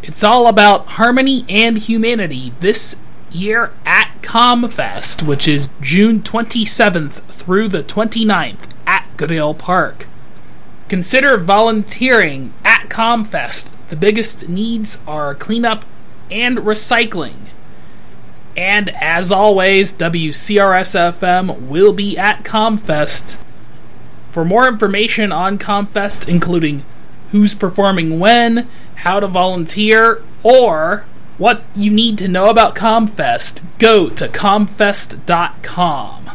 It's all about harmony and humanity this year at ComFest, which is June 27th through the 29th at Goodale Park. Consider volunteering at ComFest. The biggest needs are cleanup and recycling. And as always, WCRS-FM will be at ComFest. For more information on ComFest, including who's performing when, how to volunteer, or what you need to know about ComFest, go to comfest.com.